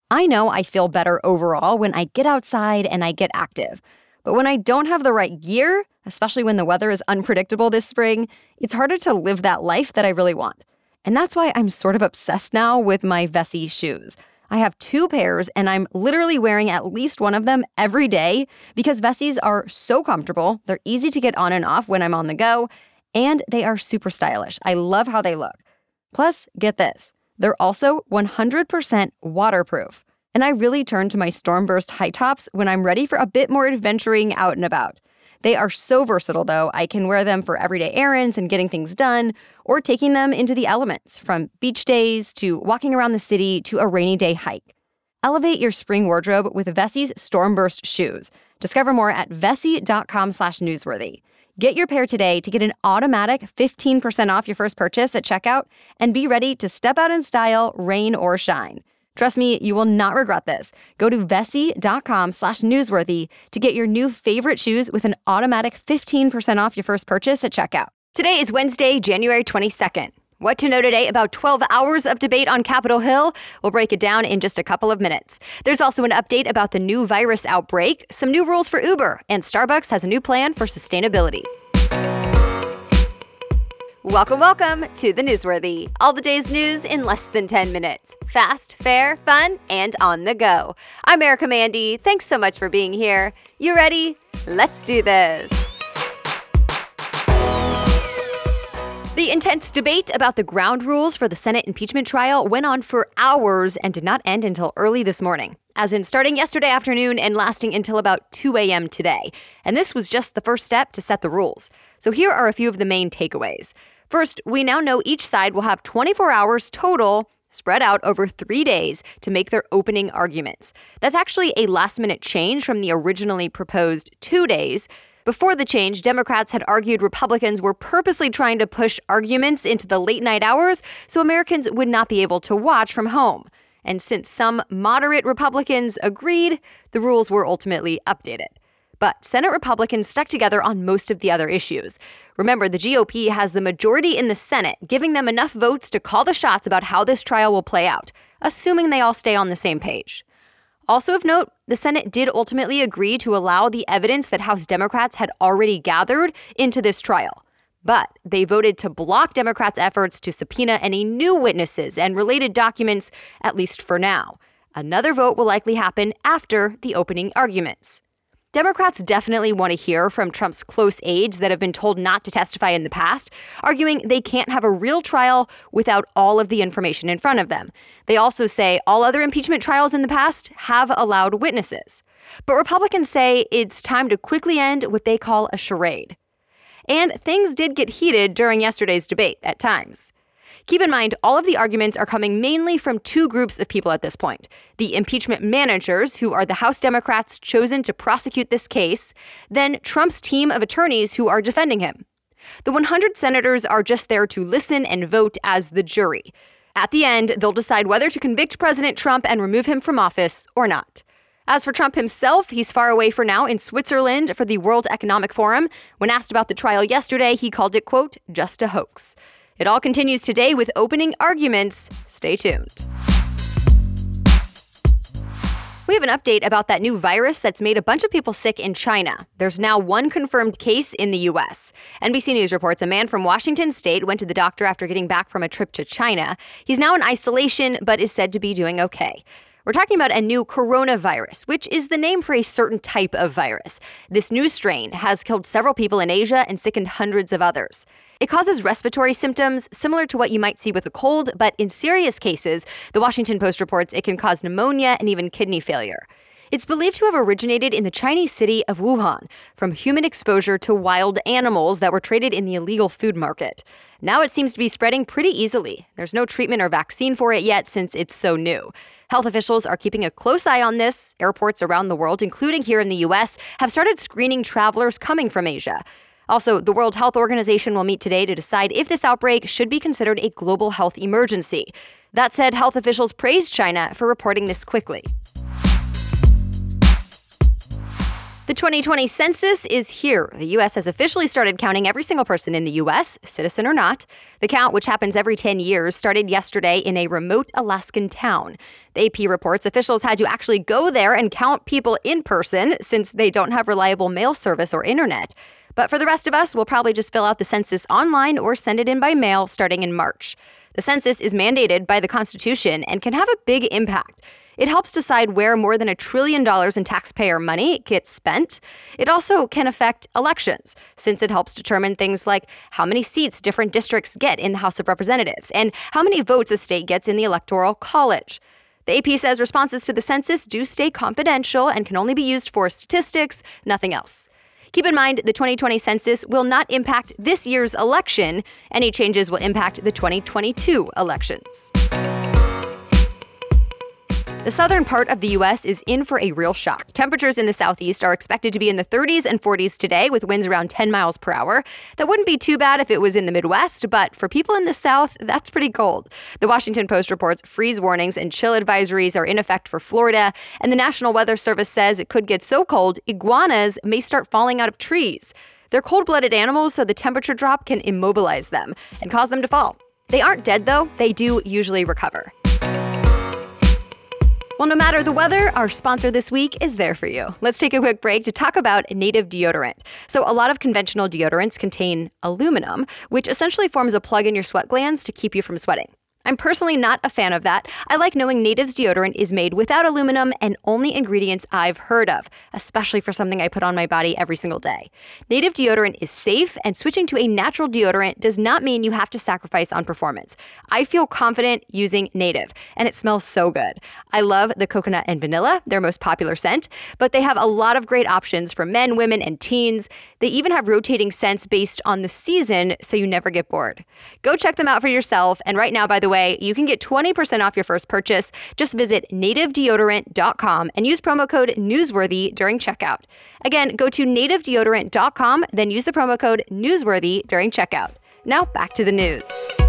I know I feel better overall when I get outside and I get active. But when I don't have the right gear, especially when the weather is unpredictable this spring, it's harder to live that life that I really want. And that's why I'm sort of obsessed now with my Vessi shoes. I have 2 pairs, and I'm literally wearing at least one of them every day because Vessis are so comfortable, they're easy to get on and off when I'm on the go, and they are super stylish. I love how they look. Plus, get this, they're also 100% waterproof. And I really turn to my Stormburst high tops when I'm ready for a bit more adventuring out and about. They are so versatile, though. I can wear them for everyday errands and getting things done, or taking them into the elements, from beach days to walking around the city to a rainy day hike. Elevate your spring wardrobe with Vessi's Stormburst shoes. Discover more at vessi.com/newsworthy. Get your pair today to get an automatic 15% off your first purchase at checkout and be ready to step out in style, rain or shine. Trust me, you will not regret this. Go to vessi.com/newsworthy to get your new favorite shoes with an automatic 15% off your first purchase at checkout. Today is Wednesday, January 22nd. What to know today about 12 hours of debate on Capitol Hill? We'll break it down in just a couple of minutes. There's also an update about the new virus outbreak, some new rules for Uber, and Starbucks has a new plan for sustainability. Welcome to the Newsworthy. All the day's news in less than 10 minutes. Fast, fair, fun, and on the go. I'm Erica Mandy. Thanks so much for being here. You ready? Let's do this. The intense debate about the ground rules for the Senate impeachment trial went on for hours and did not end until early this morning, as in starting yesterday afternoon and lasting until about 2 a.m. today. And this was just the first step to set the rules. So here are a few of the main takeaways. First, we now know each side will have 24 hours total spread out over 3 days to make their opening arguments. That's actually a last-minute change from the originally proposed 2 days. Before the change, Democrats had argued Republicans were purposely trying to push arguments into the late-night hours so Americans would not be able to watch from home. And since some moderate Republicans agreed, the rules were ultimately updated. But Senate Republicans stuck together on most of the other issues. Remember, the GOP has the majority in the Senate, giving them enough votes to call the shots about how this trial will play out, assuming they all stay on the same page. Also of note, the Senate did ultimately agree to allow the evidence that House Democrats had already gathered into this trial. But they voted to block Democrats' efforts to subpoena any new witnesses and related documents, at least for now. Another vote will likely happen after the opening arguments. Democrats definitely want to hear from Trump's close aides that have been told not to testify in the past, arguing they can't have a real trial without all of the information in front of them. They also say all other impeachment trials in the past have allowed witnesses. But Republicans say it's time to quickly end what they call a charade. And things did get heated during yesterday's debate at times. Keep in mind, all of the arguments are coming mainly from 2 groups of people at this point. The impeachment managers, who are the House Democrats chosen to prosecute this case, then Trump's team of attorneys who are defending him. The 100 senators are just there to listen and vote as the jury. At the end, they'll decide whether to convict President Trump and remove him from office or not. As for Trump himself, he's far away for now in Switzerland for the World Economic Forum. When asked about the trial yesterday, he called it, quote, just a hoax. It all continues today with opening arguments. Stay tuned. We have an update about that new virus that's made a bunch of people sick in China. There's now 1 confirmed case in the U.S. NBC News reports a man from Washington state went to the doctor after getting back from a trip to China. He's now in isolation, but is said to be doing okay. We're talking about a new coronavirus, which is the name for a certain type of virus. This new strain has killed several people in Asia and sickened hundreds of others. It causes respiratory symptoms similar to what you might see with a cold, but in serious cases, the Washington Post reports it can cause pneumonia and even kidney failure. It's believed to have originated in the Chinese city of Wuhan from human exposure to wild animals that were traded in the illegal food market. Now it seems to be spreading pretty easily. There's no treatment or vaccine for it yet since it's so new. Health officials are keeping a close eye on this. Airports around the world, including here in the U.S., have started screening travelers coming from Asia. Also, the World Health Organization will meet today to decide if this outbreak should be considered a global health emergency. That said, health officials praised China for reporting this quickly. The 2020 census is here. The U.S. has officially started counting every single person in the U.S., citizen or not. The count, which happens every 10 years, started yesterday in a remote Alaskan town. The AP reports officials had to actually go there and count people in person since they don't have reliable mail service or internet. But for the rest of us, we'll probably just fill out the census online or send it in by mail starting in March. The census is mandated by the Constitution and can have a big impact. It helps decide where more than $1 trillion in taxpayer money gets spent. It also can affect elections, since it helps determine things like how many seats different districts get in the House of Representatives and how many votes a state gets in the Electoral College. The AP says responses to the census do stay confidential and can only be used for statistics, nothing else. Keep in mind, the 2020 census will not impact this year's election. Any changes will impact the 2022 elections. The southern part of the U.S. is in for a real shock. Temperatures in the southeast are expected to be in the 30s and 40s today, with winds around 10 miles per hour. That wouldn't be too bad if it was in the Midwest, but for people in the south, that's pretty cold. The Washington Post reports freeze warnings and chill advisories are in effect for Florida, and the National Weather Service says it could get so cold, iguanas may start falling out of trees. They're cold-blooded animals, so the temperature drop can immobilize them and cause them to fall. They aren't dead, though. They do usually recover. Well, no matter the weather, our sponsor this week is there for you. Let's take a quick break to talk about Native deodorant. So a lot of conventional deodorants contain aluminum, which essentially forms a plug in your sweat glands to keep you from sweating. I'm personally not a fan of that. I like knowing Native's deodorant is made without aluminum and only ingredients I've heard of, especially for something I put on my body every single day. Native deodorant is safe, and switching to a natural deodorant does not mean you have to sacrifice on performance. I feel confident using Native, and it smells so good. I love the coconut and vanilla, their most popular scent, but they have a lot of great options for men, women, and teens. They even have rotating scents based on the season, so you never get bored. Go check them out for yourself, and right now, by the way, you can get 20% off your first purchase. Just visit nativedeodorant.com and use promo code Newsworthy during checkout. Again, go to nativedeodorant.com, then use the promo code Newsworthy during checkout. Now back to the news.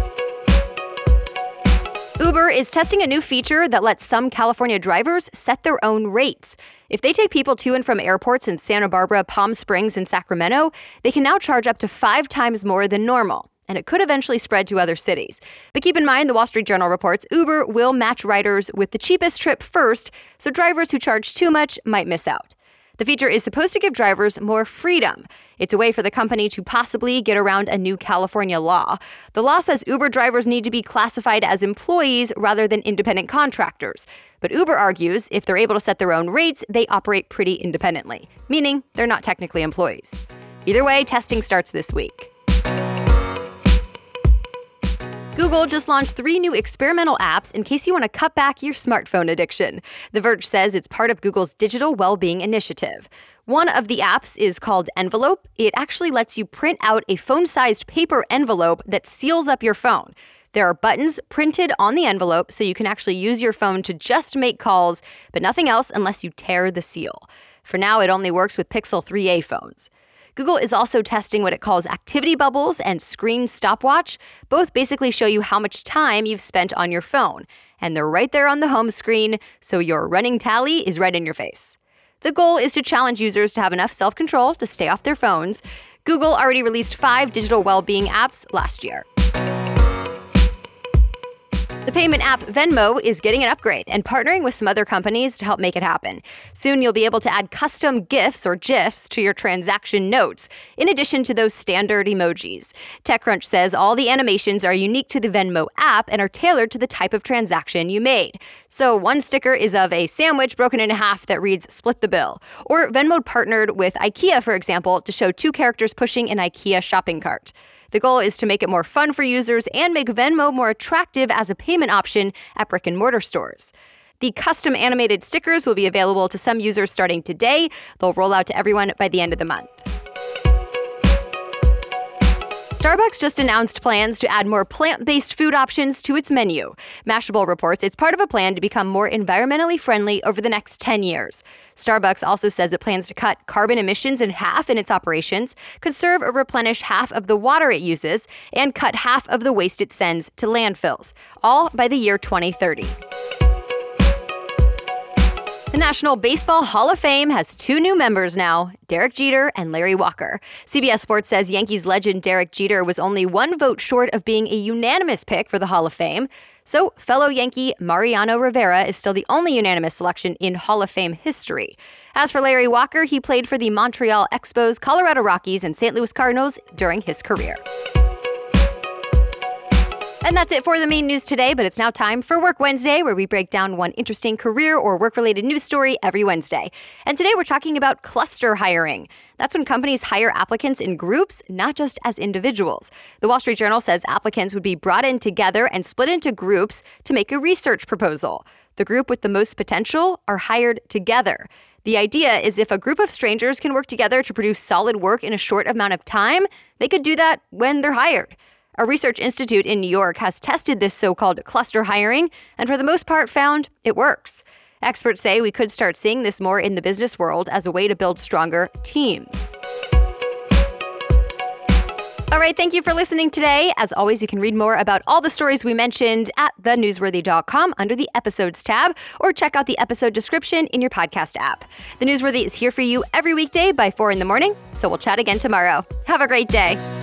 Uber is testing a new feature that lets some California drivers set their own rates. If they take people to and from airports in Santa Barbara, Palm Springs, and Sacramento, they can now charge up to 5 times more than normal. And it could eventually spread to other cities. But keep in mind, the Wall Street Journal reports Uber will match riders with the cheapest trip first, so drivers who charge too much might miss out. The feature is supposed to give drivers more freedom. It's a way for the company to possibly get around a new California law. The law says Uber drivers need to be classified as employees rather than independent contractors. But Uber argues if they're able to set their own rates, they operate pretty independently, meaning they're not technically employees. Either way, testing starts this week. Google just launched 3 new experimental apps in case you want to cut back your smartphone addiction. The Verge says it's part of Google's digital well-being initiative. One of the apps is called Envelope. It actually lets you print out a phone-sized paper envelope that seals up your phone. There are buttons printed on the envelope so you can actually use your phone to just make calls, but nothing else unless you tear the seal. For now, it only works with Pixel 3a phones. Google is also testing what it calls activity bubbles and screen stopwatch. Both basically show you how much time you've spent on your phone. And they're right there on the home screen, so your running tally is right in your face. The goal is to challenge users to have enough self-control to stay off their phones. Google already released 5 digital well-being apps last year. The payment app Venmo is getting an upgrade and partnering with some other companies to help make it happen. Soon you'll be able to add custom GIFs or GIFs to your transaction notes, in addition to those standard emojis. TechCrunch says all the animations are unique to the Venmo app and are tailored to the type of transaction you made. So one sticker is of a sandwich broken in half that reads "split the bill." Or Venmo partnered with IKEA, for example, to show 2 characters pushing an IKEA shopping cart. The goal is to make it more fun for users and make Venmo more attractive as a payment option at brick-and-mortar stores. The custom animated stickers will be available to some users starting today. They'll roll out to everyone by the end of the month. Starbucks just announced plans to add more plant-based food options to its menu. Mashable reports it's part of a plan to become more environmentally friendly over the next 10 years. Starbucks also says it plans to cut carbon emissions in half in its operations, conserve or replenish half of the water it uses, and cut half of the waste it sends to landfills, all by the year 2030. The National Baseball Hall of Fame has two new members now, Derek Jeter and Larry Walker. CBS Sports says Yankees legend Derek Jeter was only one vote short of being a unanimous pick for the Hall of Fame. So fellow Yankee Mariano Rivera is still the only unanimous selection in Hall of Fame history. As for Larry Walker, he played for the Montreal Expos, Colorado Rockies, and St. Louis Cardinals during his career. And that's it for the main news today, but it's now time for Work Wednesday, where we break down one interesting career or work-related news story every Wednesday. And today we're talking about cluster hiring. That's when companies hire applicants in groups, not just as individuals. The Wall Street Journal says applicants would be brought in together and split into groups to make a research proposal. The group with the most potential are hired together. The idea is if a group of strangers can work together to produce solid work in a short amount of time, they could do that when they're hired. A research institute in New York has tested this so-called cluster hiring and for the most part found it works. Experts say we could start seeing this more in the business world as a way to build stronger teams. All right, thank you for listening today. As always, you can read more about all the stories we mentioned at thenewsworthy.com under the Episodes tab, or check out the episode description in your podcast app. The Newsworthy is here for you every weekday by 4 in the morning, so we'll chat again tomorrow. Have a great day.